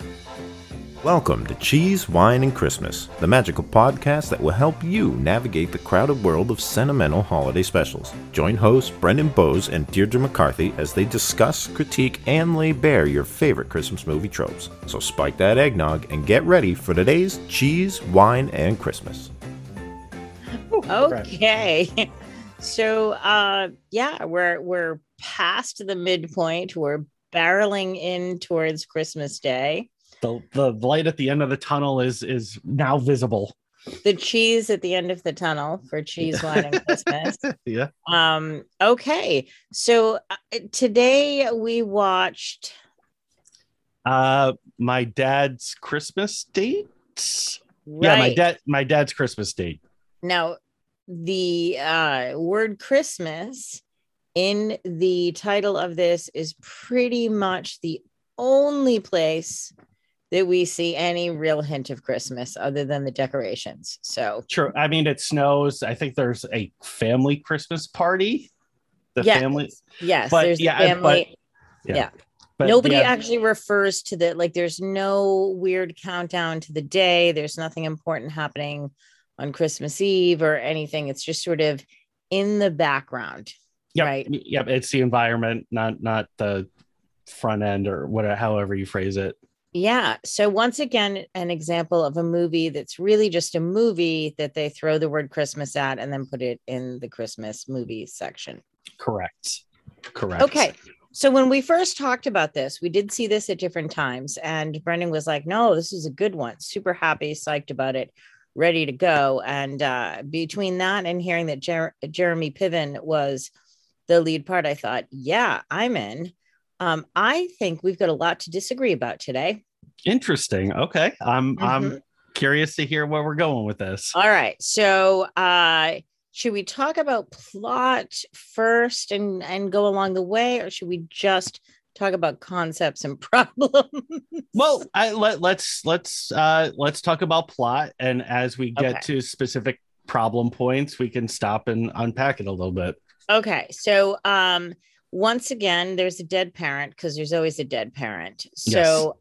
Welcome to Cheese, Wine, and Christmas, the magical podcast that will help you navigate the crowded world of sentimental holiday specials. Join hosts Brendan Bowes and Deirdre McCarthy as they discuss, critique, and lay bare your favorite Christmas movie tropes. So spike that eggnog and get ready for today's Cheese, Wine, and Christmas. Okay. So, we're past the midpoint. We're barreling in towards Christmas Day. The light at the end of the tunnel is now visible. The cheese at the end of the tunnel for Cheese, Wine, and Christmas. Yeah. Okay. So today we watched my dad's Christmas date. Right. Yeah, my dad's Christmas date. Now, the word Christmas in the title of this is pretty much the only place that we see any real hint of Christmas other than the decorations. So true. I mean, it snows. I think there's a family Christmas party. Family. Yes. But, there's a family. But nobody actually refers to there's no weird countdown to the day. There's nothing important happening on Christmas Eve or anything. It's just sort of in the background. Yep. Right. Yep. It's the environment, not the front end or whatever, however you phrase it. Yeah. So once again, an example of a movie that's really just a movie that they throw the word Christmas at and then put it in the Christmas movie section. Correct. Okay. So when we first talked about this, we did see this at different times. And Brendan was like, no, this is a good one. Super happy, psyched about it, ready to go. And between that and hearing that Jeremy Piven was the lead part, I thought, yeah, I'm in. I think we've got a lot to disagree about today. Interesting. Okay. I'm curious to hear where we're going with this. All right. So should we talk about plot first and go along the way, or should we just talk about concepts and problems? Well, let's talk about plot, and as we get to specific problem points, we can stop and unpack it a little bit. Okay. So once again, there's a dead parent because there's always a dead parent. So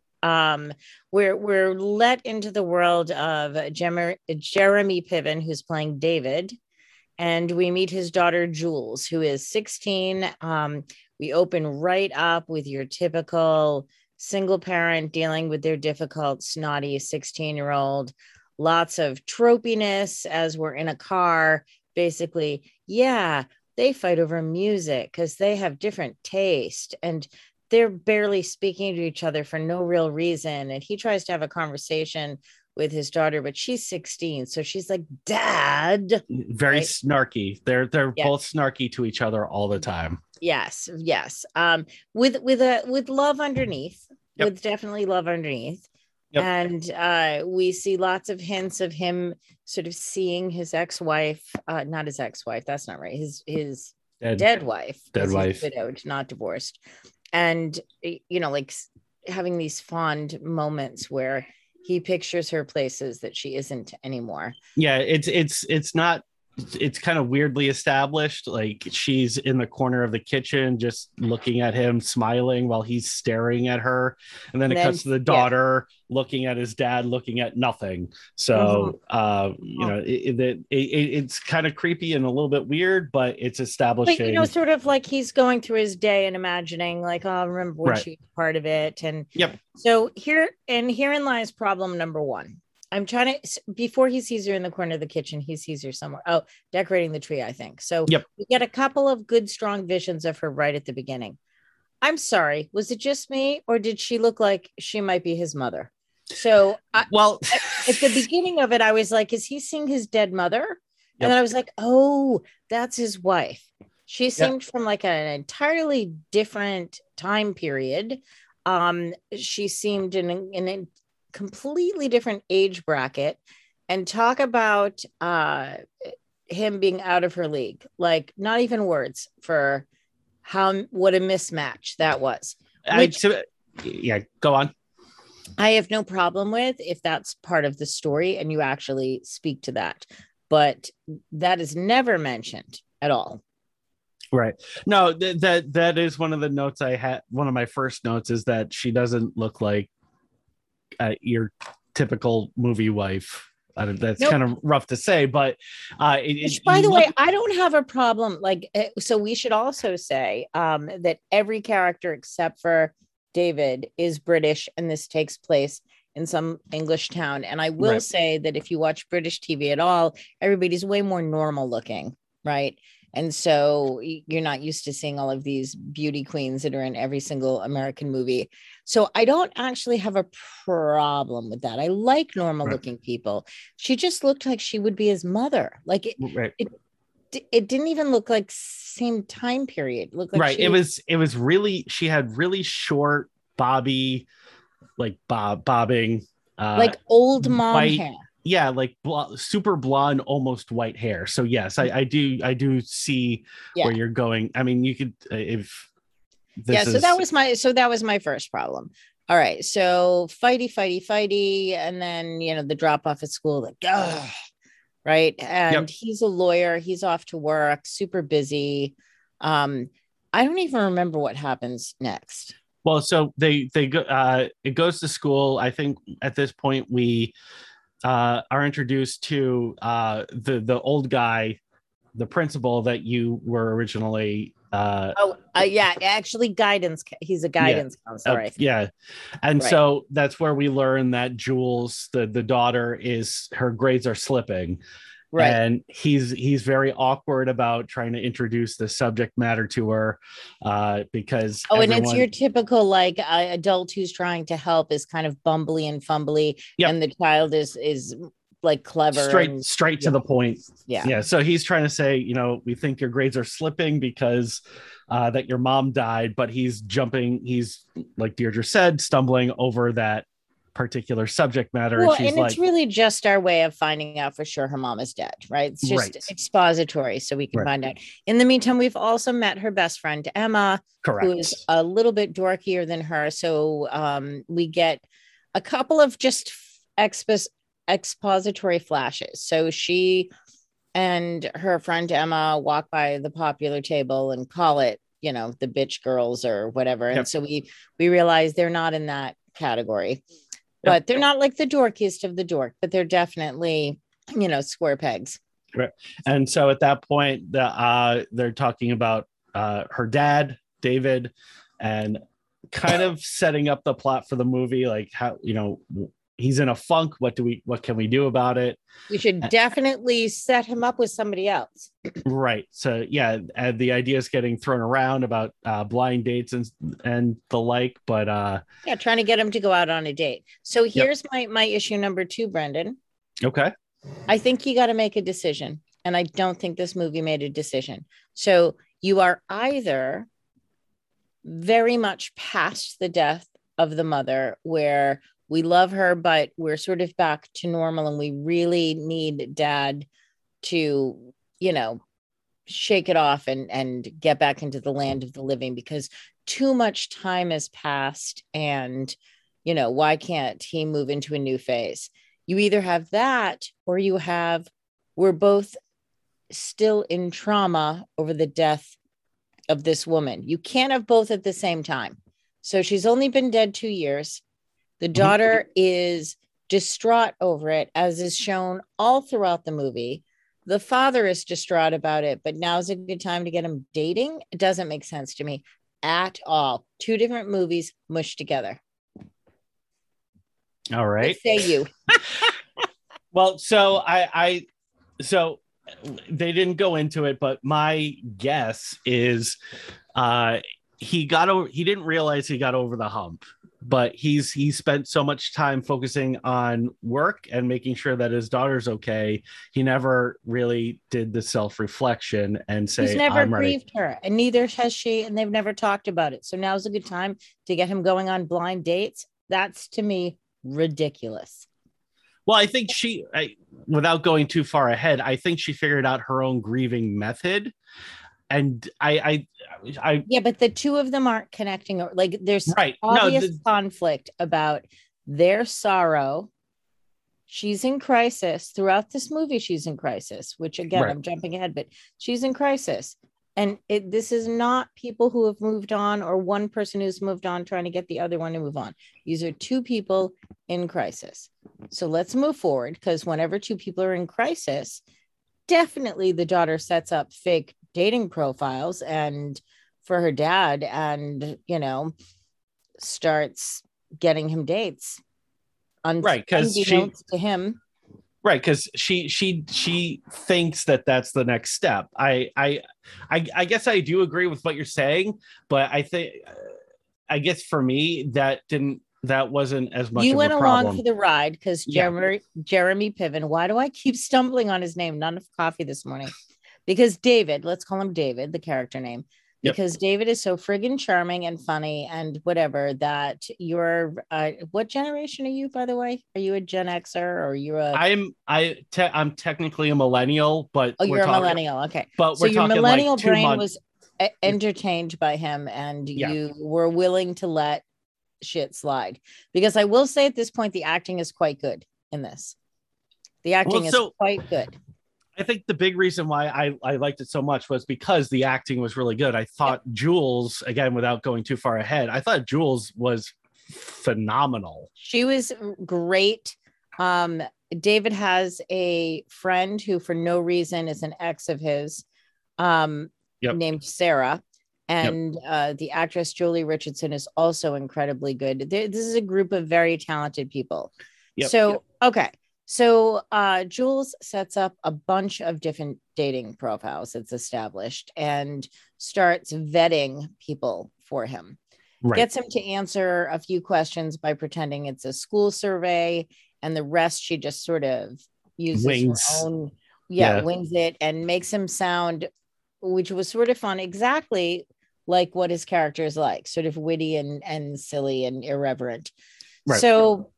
we're let into the world of Jeremy Piven, who's playing David, and we meet his daughter Jules, who is 16. We open right up with your typical single parent dealing with their difficult, snotty 16-year-old. Lots of tropiness as we're in a car. Basically, they fight over music because they have different taste and they're barely speaking to each other for no real reason. And he tries to have a conversation with his daughter, but she's 16. So she's like, Dad. Very snarky. They're both snarky to each other all the time. Yes. With love underneath, with definitely love underneath. Yep. And we see lots of hints of him sort of seeing his ex-wife, not his ex-wife, that's not right, his dead wife. Dead wife. Widowed, not divorced. And, like having these fond moments where he pictures her places that she isn't anymore. Yeah, it's not, it's kind of weirdly established. Like she's in the corner of the kitchen, just looking at him, smiling while he's staring at her. And then it cuts to the daughter looking at his dad, looking at nothing. So, it's kind of creepy and a little bit weird, but it's establishing. But, sort of like he's going through his day and imagining like, oh, I remember when she was part of it. And so herein lies problem number one. I'm trying to, before he sees her in the corner of the kitchen, he sees her somewhere. Oh, decorating the tree, I think. So we get a couple of good, strong visions of her right at the beginning. I'm sorry. Was it just me, or did she look like she might be his mother? So, at the beginning of it, I was like, is he seeing his dead mother? And then I was like, oh, that's his wife. She seemed from like an entirely different time period. She seemed in a completely different age bracket, and talk about him being out of her league. Like, not even words for what a mismatch that was. Go on. I have no problem with if that's part of the story and you actually speak to that, but that is never mentioned at all. Right. No, that is one of the notes I had. One of my first notes is that she doesn't look like your typical movie wife. That's nope. kind of rough to say, but which, by the way, I don't have a problem. Like, so we should also say that every character except for David is British, and this takes place in some English town. And I will say that if you watch British TV at all, everybody's way more normal looking, right? And so you're not used to seeing all of these beauty queens that are in every single American movie. So I don't actually have a problem with that. I like normal looking people. She just looked like she would be his mother. Like it didn't even look like same time period. It looked like it was really, she had really short bobbing, like old mom white hair. Yeah, like super blonde, almost white hair. So yes, I do see where you're going. I mean, you could if so that was my first problem. All right, so fighty, and then the drop off at school, like right, and he's a lawyer. He's off to work, super busy. I don't even remember what happens next. Well, so they go. It goes to school. I think at this point we are introduced to the old guy, the principal that you were originally actually guidance, he's a guidance counselor, I think. And so that's where we learn that Jules, the daughter, her grades are slipping, and he's very awkward about trying to introduce the subject matter to her because and it's your typical like adult who's trying to help is kind of bumbly and fumbly, and the child is like clever, straight to the point. So he's trying to say, we think your grades are slipping because that your mom died, but he's like Deirdre said, stumbling over that particular subject matter. Well, and it's really just our way of finding out for sure her mom is dead, right? It's just expository, so we can find out. In the meantime, we've also met her best friend Emma, who is a little bit dorkier than her. So we get a couple of just expository flashes. So she and her friend Emma walk by the popular table and call it, the bitch girls or whatever. And so we realize they're not in that category. But they're not like the dorkiest of the dork, but they're definitely, square pegs. Right. And so at that point, they're talking about her dad, David, and kind of setting up the plot for the movie, like how, he's in a funk. What can we do about it? We should definitely set him up with somebody else. Right. So and the idea is getting thrown around about blind dates and the like, but trying to get him to go out on a date. So here's my issue number 2, Brendan. Okay. I think you got to make a decision, and I don't think this movie made a decision. So you are either very much past the death of the mother, where we love her, but we're sort of back to normal, and we really need dad to, shake it off and get back into the land of the living, because too much time has passed, and, why can't he move into a new phase? You either have that, or we're both still in trauma over the death of this woman. You can't have both at the same time. So she's only been dead 2 years. The daughter is distraught over it, as is shown all throughout the movie. The father is distraught about it, but now's a good time to get him dating. It doesn't make sense to me at all. 2 different movies mushed together. All right. What say you? Well, so so they didn't go into it, but my guess is he didn't realize he got over the hump. But he spent so much time focusing on work and making sure that his daughter's okay. He never really did the self-reflection and say, he's never grieved her, and neither has she, and they've never talked about it. So now's a good time to get him going on blind dates. That's, to me, ridiculous. Well, I think without going too far ahead, I think she figured out her own grieving method. And I but the 2 of them aren't connecting. Like, there's obvious conflict about their sorrow. She's in crisis throughout this movie. She's in crisis, which again, I'm jumping ahead, but she's in crisis. And this is not people who have moved on, or one person who's moved on trying to get the other one to move on. These are 2 people in crisis. So let's move forward, because whenever two people are in crisis, definitely the daughter sets up fake dating profiles and for her dad, and starts getting him dates. Right, because unbeknownst to him. Right, because she thinks that that's the next step. I guess I do agree with what you're saying, but I guess for me that wasn't as much. You of went a problem. along for the ride because Jeremy Piven. Why do I keep stumbling on his name? Not enough coffee this morning. Because David, let's call him David, the character name. Because David is so friggin' charming and funny and whatever that you're. What generation are you, by the way? Are you a Gen Xer or you're a? I'm technically a millennial, but you're a millennial. Okay, but so your millennial like brain was entertained by him, and you were willing to let shit slide. Because I will say at this point, the acting is quite good in this. The acting is quite good. I think the big reason why I liked it so much was because the acting was really good. I thought Jules, again, without going too far ahead, I thought Jules was phenomenal. She was great. David has a friend who, for no reason, is an ex of his, named Sarah. And the actress Julie Richardson is also incredibly good. This is a group of very talented people. Okay. So Jules sets up a bunch of different dating profiles, it's established, and starts vetting people for him. Right. Gets him to answer a few questions by pretending it's a school survey, and the rest she just sort of uses her own, wings it, and makes him sound, which was sort of fun, exactly like what his character is like, sort of witty and silly and irreverent. Right. So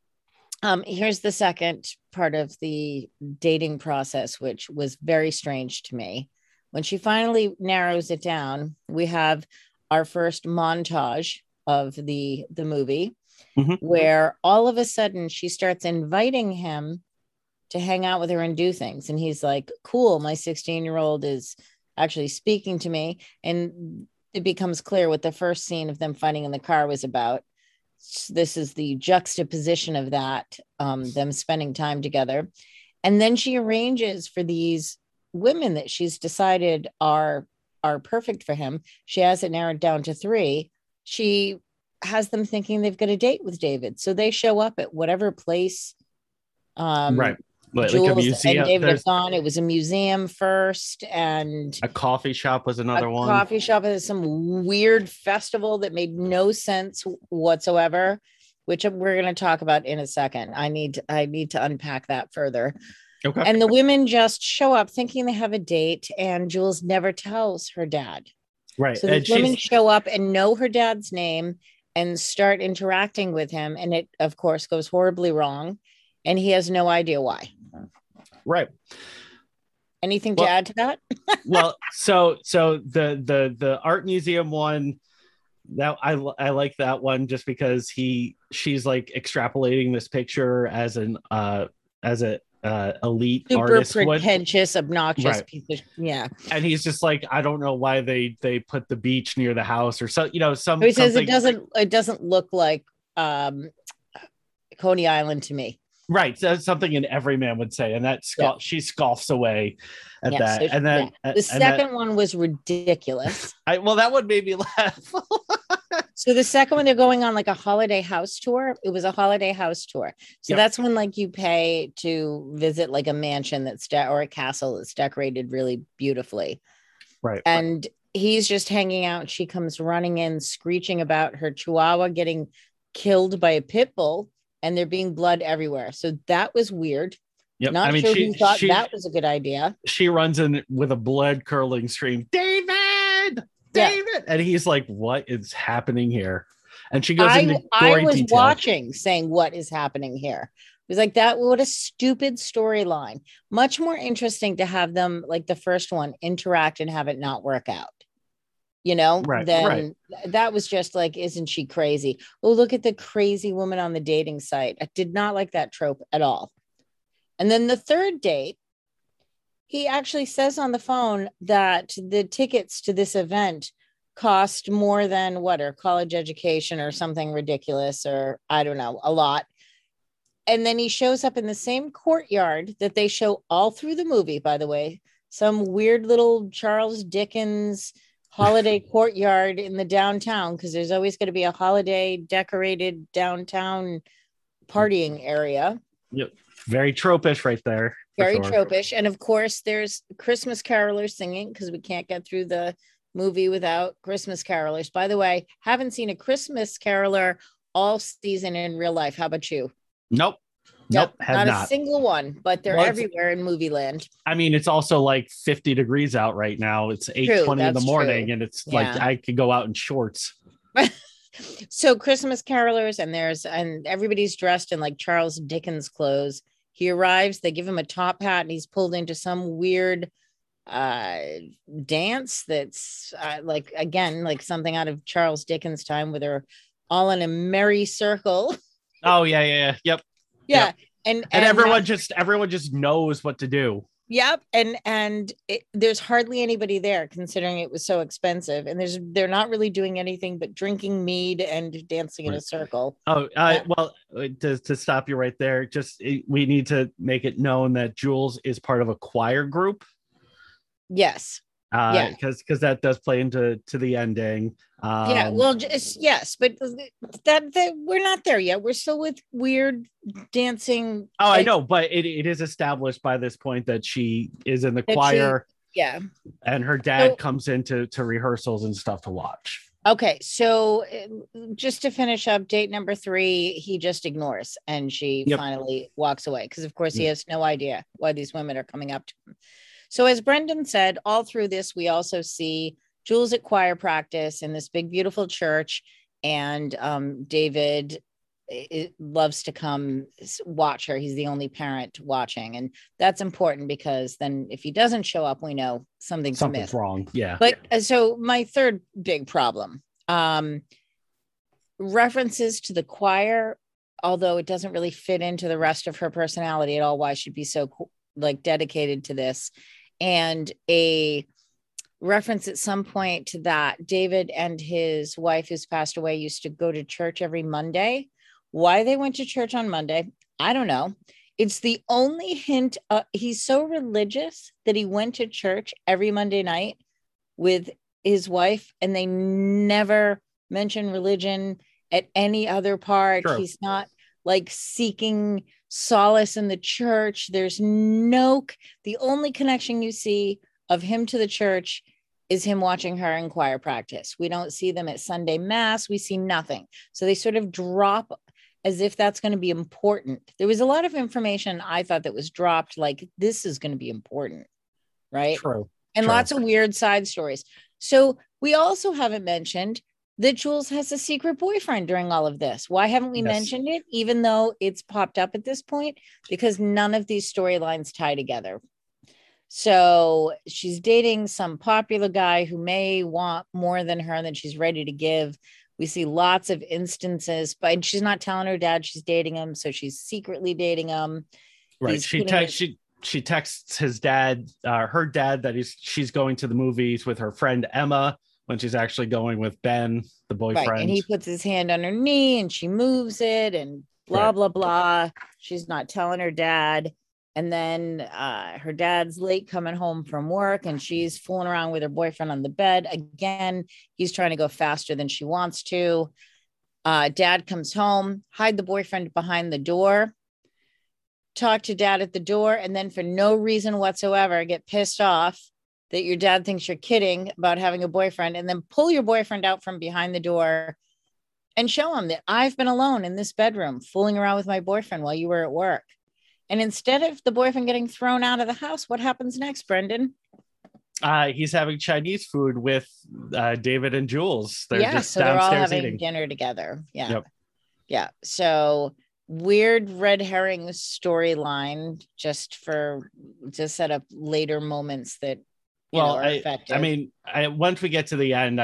here's the second part of the dating process, which was very strange to me. When she finally narrows it down, we have our first montage of the movie, where all of a sudden she starts inviting him to hang out with her and do things. And he's like, cool, my 16-year-old is actually speaking to me. And it becomes clear what the first scene of them fighting in the car was about. This is the juxtaposition of that, them spending time together. And then she arranges for these women that she's decided are perfect for him. She has it narrowed down to 3. She has them thinking they've got a date with David. So they show up at whatever place. Right. Jules like a museum. And David have gone. It was a museum first, and a coffee shop was another one. Coffee shop is some weird festival that made no sense whatsoever, which we're going to talk about in a second. I need to unpack that further. Okay. And the women just show up thinking they have a date, and Jules never tells her dad. Right. So the women show up and know her dad's name and start interacting with him, and it of course goes horribly wrong, and he has no idea why. Right. Anything to add to that? Well, so the art museum one, that I like that one just because she's like extrapolating this picture as an elite super artist, pretentious, obnoxious piece of and he's just like, I don't know why they put the beach near the house or so, some. He says it doesn't look like Coney Island to me. Right, that's something an everyman would say, and that she scoffs away at that. So and then the second one was ridiculous. That one made me laugh. So the second one, they're going on like a holiday house tour. It was a holiday house tour. So that's when like you pay to visit like a mansion or a castle that's decorated really beautifully. Right. And he's just hanging out. She comes running in, screeching about her chihuahua getting killed by a pit bull. And there being blood everywhere. So that was weird. Yep. Not sure who thought that was a good idea. She runs in with a blood curdling scream, David! And he's like, what is happening here? And she goes into gory detail. Watching saying, what is happening here? It was like that. What a stupid storyline. Much more interesting to have them, like the first one, interact and have it not work out. That was just like, isn't she crazy? Oh, look at the crazy woman on the dating site. I did not like that trope at all. And then the third date, he actually says on the phone that the tickets to this event cost more than her college education or something ridiculous, or I don't know, a lot. And then he shows up in the same courtyard that they show all through the movie, by the way, some weird little Charles Dickens holiday courtyard in the downtown, because there's always going to be a holiday decorated downtown partying area. Yep. Very tropish right there. Very tropish. And of course, there's Christmas carolers singing, because we can't get through the movie without Christmas carolers. By the way, haven't seen a Christmas caroler all season in real life. How about you? Nope. Nope, not a single one, but they're everywhere in movie land. I mean, it's also like 50 degrees out right now. It's 8:20 in the morning, and it's like I could go out in shorts. So Christmas carolers, and everybody's dressed in like Charles Dickens clothes. He arrives, they give him a top hat, and he's pulled into some weird dance that's like something out of Charles Dickens' time, where they're all in a merry circle. Oh yeah. Yep. Yeah. Yep. And everyone just knows what to do. Yep. And there's hardly anybody there, considering it was so expensive. And they're not really doing anything but drinking mead and dancing in a circle. Oh, well, to stop you right there, we need to make it known that Jules is part of a choir group. Yes. Because that does play into the ending. Yes, but that we're not there yet. We're still with weird dancing. Oh, I know, but it is established by this point that she is in the choir. And her dad comes into rehearsals and stuff to watch. Okay, so just to finish up, date number 3, he just ignores, and she finally walks away, because of course he has no idea why these women are coming up to him. So as Brendan said, all through this, we also see Jules at choir practice in this big, beautiful church. And David loves to come watch her. He's the only parent watching. And that's important, because then if he doesn't show up, we know something's wrong. Yeah. But so my third big problem, references to the choir, although it doesn't really fit into the rest of her personality at all, why she'd be so dedicated to this. And a reference at some point to that David and his wife, who's passed away, used to go to church every Monday. Why they went to church on Monday, I don't know. It's the only hint. He's so religious that he went to church every Monday night with his wife, and they never mention religion at any other part. True. He's not like seeking solace in the church. There's the only connection you see of him to the church is him watching her in choir practice. We don't see them at Sunday mass. We see nothing. So they sort of drop as if that's going to be important. There was a lot of information I thought that was dropped, like this is going to be important, right? True. And lots of weird side stories. So we also haven't mentioned that Jules has a secret boyfriend during all of this. Why haven't we mentioned it, even though it's popped up at this point? Because none of these storylines tie together. So she's dating some popular guy who may want more than her than she's ready to give. We see lots of instances, but she's not telling her dad she's dating him, so she's secretly dating him. Right. She texts his dad, her dad, that she's going to the movies with her friend Emma, when she's actually going with Ben, the boyfriend. Right. And he puts his hand on her knee and she moves it and blah, blah, blah. She's not telling her dad. And then her dad's late coming home from work, and she's fooling around with her boyfriend on the bed. Again, he's trying to go faster than she wants to. Dad comes home, hide the boyfriend behind the door, talk to dad at the door, and then for no reason whatsoever, get pissed off that your dad thinks you're kidding about having a boyfriend, and then pull your boyfriend out from behind the door and show him that I've been alone in this bedroom fooling around with my boyfriend while you were at work. And instead of the boyfriend getting thrown out of the house, what happens next, Brendan? He's having Chinese food with David and Jules. They're just downstairs, they're all having eating dinner together. Yeah. Yep. Yeah. So weird red herring storyline just to set up later moments that are effective. I mean, once we get to the end,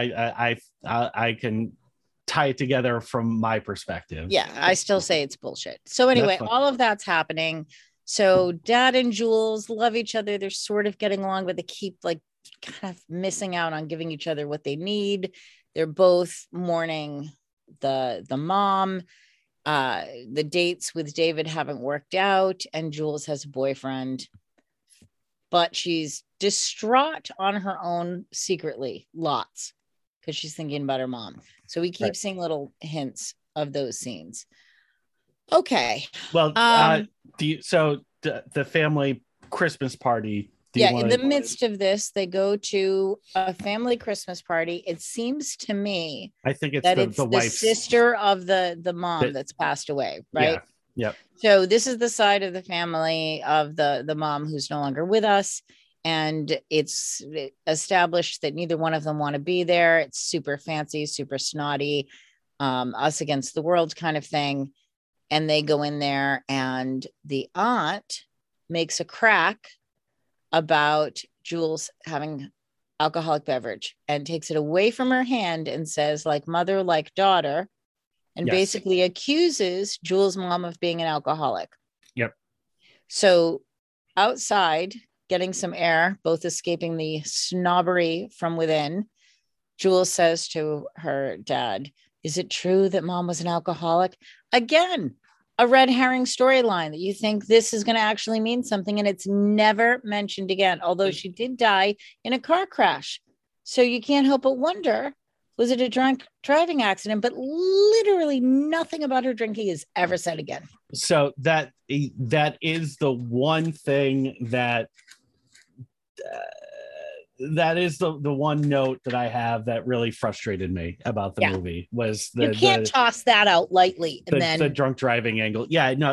I can tie it together from my perspective. Yeah, I still say it's bullshit. So anyway, all of that's happening. So dad and Jules love each other. They're sort of getting along, but they keep like kind of missing out on giving each other what they need. They're both mourning the mom. The dates with David haven't worked out, and Jules has a boyfriend, but she's distraught on her own secretly, lots, because she's thinking about her mom. So we keep seeing little hints of those scenes. Okay. Well, so the family Christmas party. In the midst of this, they go to a family Christmas party. It seems to me, I think it's that it's the wife's sister of the mom that's passed away, right? Yeah. So this is the side of the family of the mom who's no longer with us, and it's established that neither one of them want to be there. It's super fancy, super snotty, us against the world kind of thing. And they go in there, and the aunt makes a crack about Jules having alcoholic beverage and takes it away from her hand and says, like mother, like daughter, and basically accuses Jules' mom of being an alcoholic. Yep. So outside, getting some air, both escaping the snobbery from within, Jules says to her dad, is it true that mom was an alcoholic? Again, a red herring storyline that you think this is going to actually mean something, and it's never mentioned again, although she did die in a car crash. So you can't help but wonder, was it a drunk driving accident? But literally nothing about her drinking is ever said again. So that is the one thing that that is the one note that I have that really frustrated me about the movie was you can't toss that out lightly. And then the drunk driving angle. Yeah, no,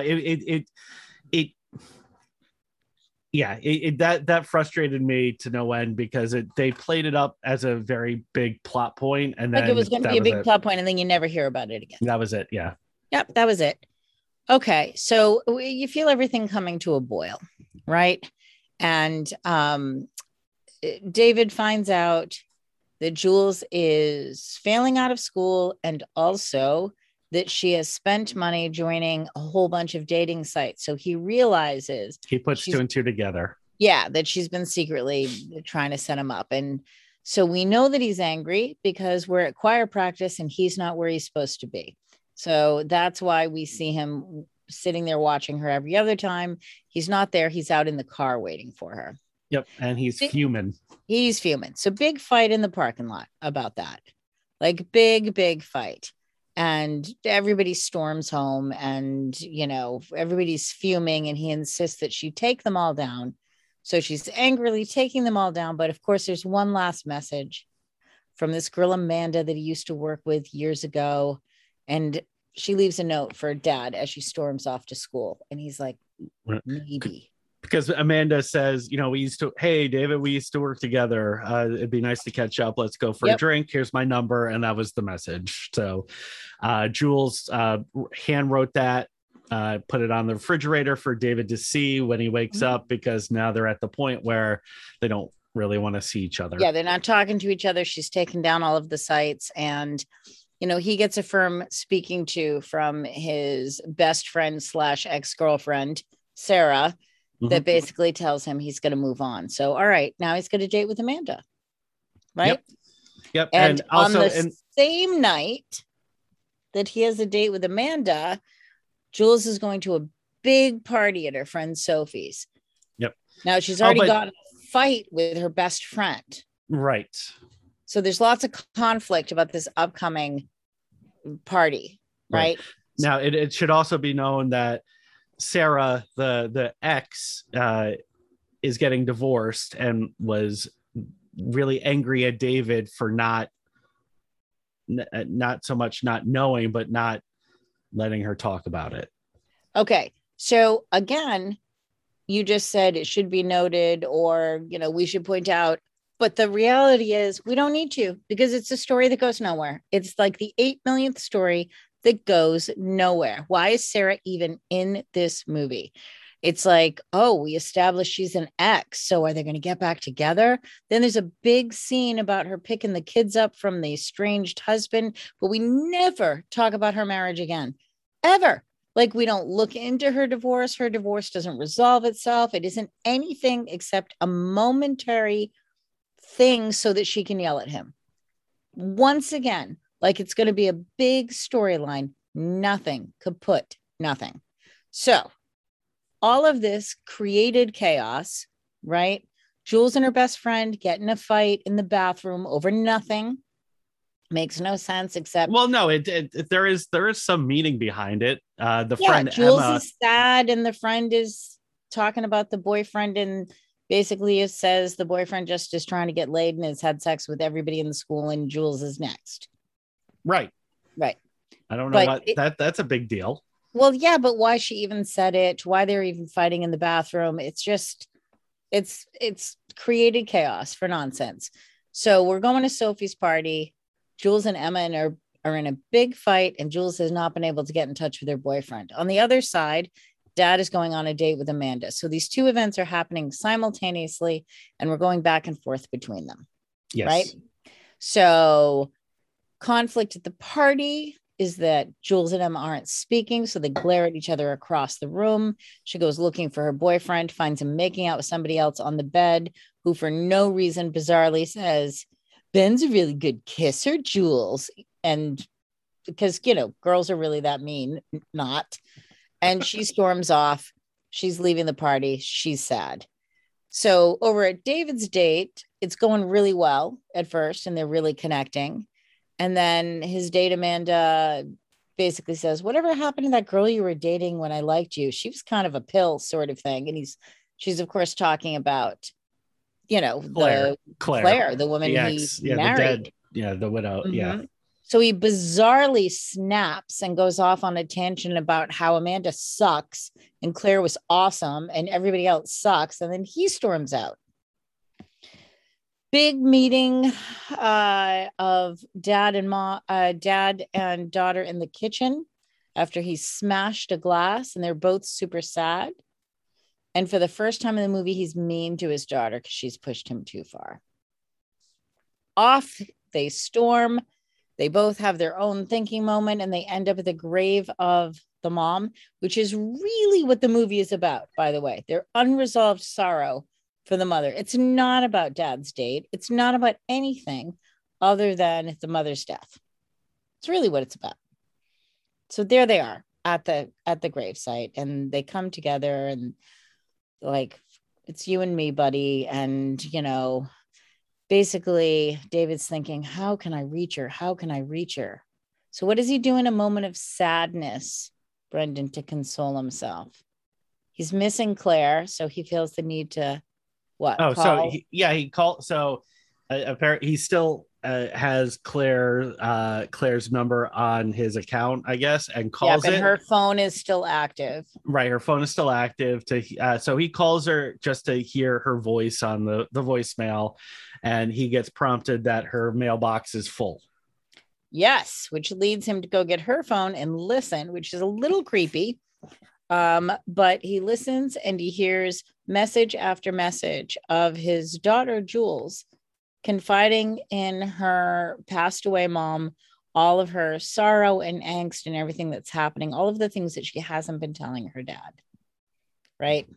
that frustrated me to no end, because they played it up as a very big plot point, and then like it was going to be a big plot point, and then you never hear about it again. That was it. Yeah. Yep, that was it. Okay, so you feel everything coming to a boil, right? And David finds out that Jules is failing out of school, and also that she has spent money joining a whole bunch of dating sites. So he realizes, he puts two and two together. Yeah, that she's been secretly trying to set him up. And so we know that he's angry because we're at choir practice and he's not where he's supposed to be. So that's why we see him sitting there watching her every other time. He's not there. He's out in the car waiting for her. Yep. And he's fuming. He's fuming. So big fight in the parking lot about that. Like big fight. And everybody storms home, and, you know, everybody's fuming, and he insists that she take them all down. So she's angrily taking them all down. But of course, there's one last message from this girl, Amanda, that he used to work with years ago. And she leaves a note for Dad as she storms off to school. And he's like, maybe. Because Amanda says, you know, hey, David, we used to work together. It'd be nice to catch up. Let's go for a drink. Here's my number. And that was the message. So Jules hand wrote that, put it on the refrigerator for David to see when he wakes up, because now they're at the point where they don't really want to see each other. Yeah, they're not talking to each other. She's taken down all of the sites, and, you know, he gets a firm speaking to from his best friend / ex-girlfriend, Sarah, that basically tells him he's going to move on. So, all right, now he's going to date with Amanda. Right? Yep. And also, on the same night that he has a date with Amanda, Jules is going to a big party at her friend Sophie's. Yep. Now she's already got a fight with her best friend. Right. So there's lots of conflict about this upcoming party. Right. Now it should also be known that Sarah, the ex, is getting divorced and was really angry at David for not so much not knowing, but not letting her talk about it. Okay. So again, you just said it should be noted, or, you know, we should point out, but the reality is we don't need to, because it's a story that goes nowhere. It's like the 8 millionth story that goes nowhere. Why is Sarah even in this movie? It's like, oh, we established she's an ex, so are they going to get back together? Then there's a big scene about her picking the kids up from the estranged husband, but we never talk about her marriage again, ever. Like, we don't look into her divorce. Her divorce doesn't resolve itself. It isn't anything except a momentary thing so that she can yell at him. Once again, like it's going to be a big storyline. Nothing. Kaput. Nothing. So all of this created chaos, right? Jules and her best friend get in a fight in the bathroom over nothing. Makes no sense except. Well, no, there is some meaning behind it. Friend Jules Emma is sad, and the friend is talking about the boyfriend, and basically it says the boyfriend just is trying to get laid and has had sex with everybody in the school, and Jules is next. Right. I don't know that's a big deal. Well, yeah, but why she even said it, why they're even fighting in the bathroom, it's just it's created chaos for nonsense. So we're going to Sophie's party. Jules and Emma are in a big fight, and Jules has not been able to get in touch with her boyfriend. On the other side, Dad is going on a date with Amanda. So these two events are happening simultaneously, and we're going back and forth between them. Yes. Right? So conflict at the party is that Jules and Emma aren't speaking, so they glare at each other across the room. She goes looking for her boyfriend, finds him making out with somebody else on the bed, who for no reason bizarrely says, "Ben's a really good kisser, Jules." And because, girls are really that mean, not. And she storms off. She's leaving the party. She's sad. So over at David's date, it's going really well at first, and they're really connecting. And then his date, Amanda, basically says, "Whatever happened to that girl you were dating when I liked you? She was kind of a pill," sort of thing. And she's of course talking about, Claire, the woman he married. The widow. Mm-hmm. Yeah. So he bizarrely snaps and goes off on a tangent about how Amanda sucks and Claire was awesome and everybody else sucks. And then he storms out. Big meeting of dad and daughter in the kitchen after he smashed a glass, and they're both super sad. And for the first time in the movie, he's mean to his daughter because she's pushed him too far. Off they storm. They both have their own thinking moment, and they end up at the grave of the mom, which is really what the movie is about, by the way. Their unresolved sorrow for the mother. It's not about Dad's date. It's not about anything other than the mother's death. It's really what it's about. So there they are at the gravesite, and they come together and like, "It's you and me, buddy." And, basically David's thinking, how can I reach her? How can I reach her? So what does he do in a moment of sadness, Brendan, to console himself? He's missing Claire, so he feels the need to what? Oh, call? He called. So apparently he still has Claire's number on his account, I guess, and calls it. Her phone is still active. Right, her phone is still active. So he calls her just to hear her voice on the voicemail, and he gets prompted that her mailbox is full. Yes, which leads him to go get her phone and listen, which is a little creepy. But he listens and he hears message after message of his daughter, Jules, confiding in her passed away mom, all of her sorrow and angst and everything that's happening, all of the things that she hasn't been telling her dad. Right.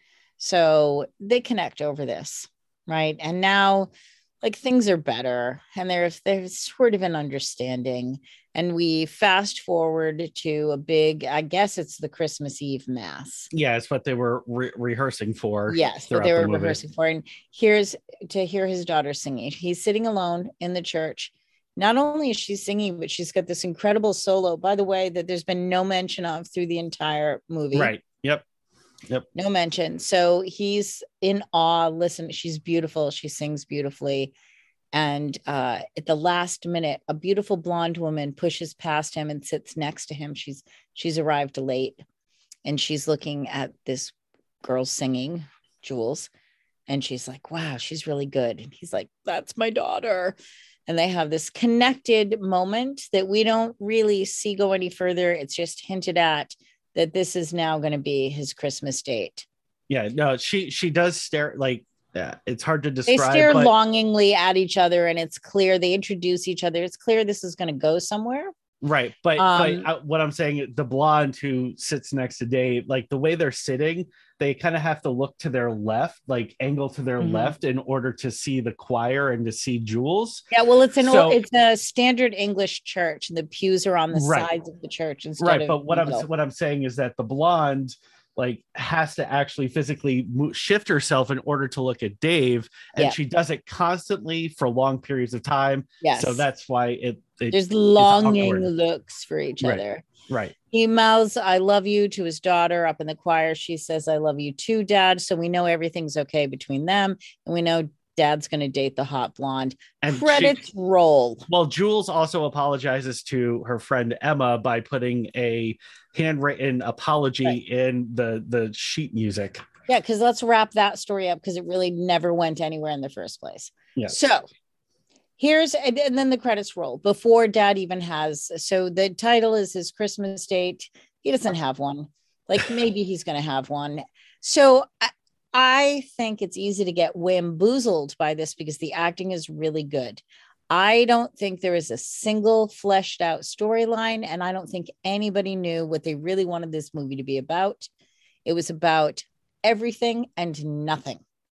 So they connect over this. Right. And now like things are better and there's sort of an understanding. And we fast forward to a big, I guess it's the Christmas Eve mass. Yeah, it's what they were rehearsing for. Yes, what they were rehearsing for. And here's to hear his daughter singing. He's sitting alone in the church. Not only is she singing, but she's got this incredible solo, by the way, that there's been no mention of through the entire movie. Right. Yep. No mention. So he's in awe. Listen, she's beautiful. She sings beautifully. And at the last minute, a beautiful blonde woman pushes past him and sits next to him. She's arrived late and she's looking at this girl singing, Jules. And she's like, wow, she's really good. And he's like, that's my daughter. And they have this connected moment that we don't really see go any further. It's just hinted at that this is now going to be his Christmas date. Yeah, no, she does stare like, yeah, it's hard to describe. They stare longingly at each other and it's clear they introduce each other. It's clear this is going to go somewhere. Right. But what I'm saying, the blonde who sits next to Dave, like the way they're sitting, they kind of have to look to their left, like angle to their left in order to see the choir and to see Jules. Yeah, well, it's a standard English church. The pews are on the sides of the church instead of but what I'm saying is that the blonde like has to actually physically shift herself in order to look at Dave, and she does it constantly for long periods of time. Yes. So that's why there's longing looks for each other. Right. He mouths "I love you" to his daughter up in the choir. She says, "I love you too, Dad." So we know everything's okay between them, and we know Dad's going to date the hot blonde. And credits roll. Well, Jules also apologizes to her friend Emma by putting a handwritten apology in the sheet music. Yeah, because let's wrap that story up, because it really never went anywhere in the first place. Yeah. So and then the credits roll before Dad even has. So the title is his Christmas date. He doesn't have one. Like maybe he's going to have one. So I think it's easy to get bamboozled by this because the acting is really good. I don't think there is a single fleshed out storyline, and I don't think anybody knew what they really wanted this movie to be about. It was about everything and nothing.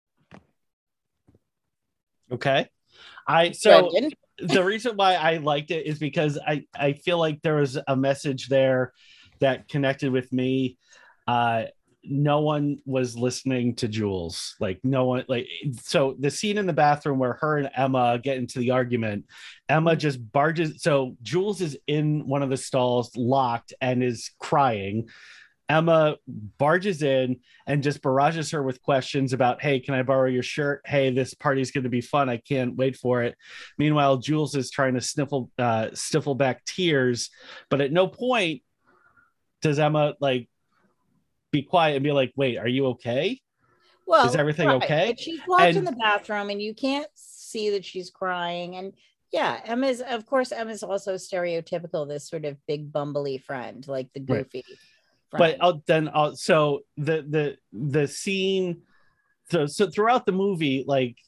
Okay. The reason why I liked it is because I feel like there was a message there that connected with me. No one was listening to Jules. Like no one, so the scene in the bathroom where her and Emma get into the argument, Emma just barges. So Jules is in one of the stalls locked and is crying. Emma barges in and just barrages her with questions about, "Hey, can I borrow your shirt? Hey, this party's going to be fun. I can't wait for it." Meanwhile, Jules is trying to stifle back tears, but at no point does Emma be quiet and be like, "Wait, are you okay? Well, is everything okay?" But she's locked in the bathroom and you can't see that she's crying. And yeah, Emma's also stereotypical, this sort of big bumbly friend, like the goofy friend. But so the scene, so throughout the movie, like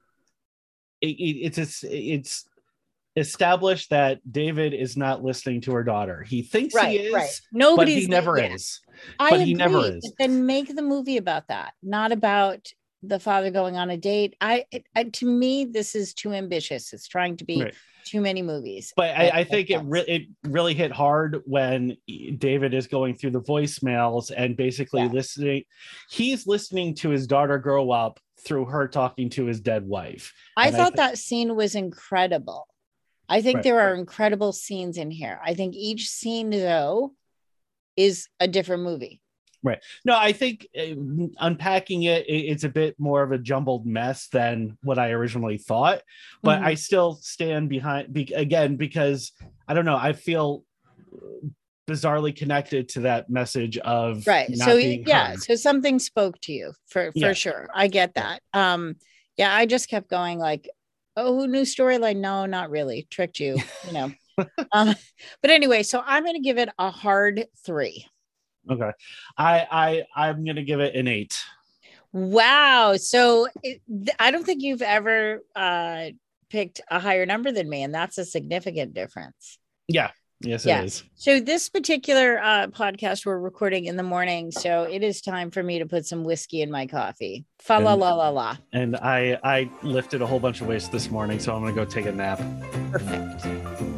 it's established that David is not listening to her daughter. He thinks he is, but he never is. But he never is. But then make the movie about that, not about the father going on a date. To me, this is too ambitious. It's trying to be too many movies. But I think it really hit hard when David is going through the voicemails and basically listening. He's listening to his daughter grow up through her talking to his dead wife. I thought that scene was incredible. I think there are incredible scenes in here. I think each scene, though, is a different movie. Right. No, I think unpacking it's a bit more of a jumbled mess than what I originally thought. But I still stand behind, again, because I don't know, I feel bizarrely connected to that message of so something spoke to you for sure. I get that. I just kept going like, oh, new storyline. No, not really. Tricked you, but anyway, so I'm going to give it a hard 3. Okay. I'm going to give it an 8. Wow. So I don't think you've ever picked a higher number than me, and that's a significant difference. Yeah. Yes, it is. So this particular podcast we're recording in the morning, so it is time for me to put some whiskey in my coffee. Fa la la la la. And I lifted a whole bunch of weights this morning, so I'm going to go take a nap. Perfect.